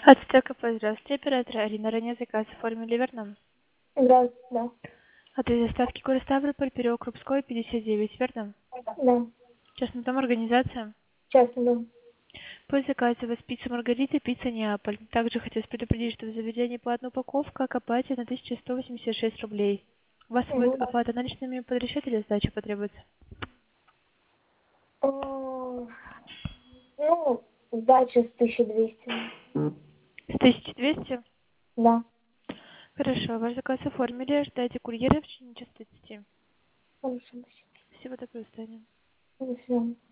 Ацтека, здравствуйте, оператор Арина. Ранее заказ оформили, верно? Здравствуйте, да. Адрес доставки город Ставрополь, переулок Крупской, 59, верно? Да. Частный дом, организация. Честно, да. По заказу у вас пицца Маргарита, пицца Неаполь. Также хотелось предупредить, что в заведении платная упаковка, окопайте на 1186 рублей. У вас будет Угу. оплата наличными под расчет или сдача потребуется? Ну, сдача с 1200. С 1200? Да. Хорошо, ваш заказ оформили, ждайте курьера в течение часа 30. Хорошо, спасибо. Всего доброго, до свидания. До свидания.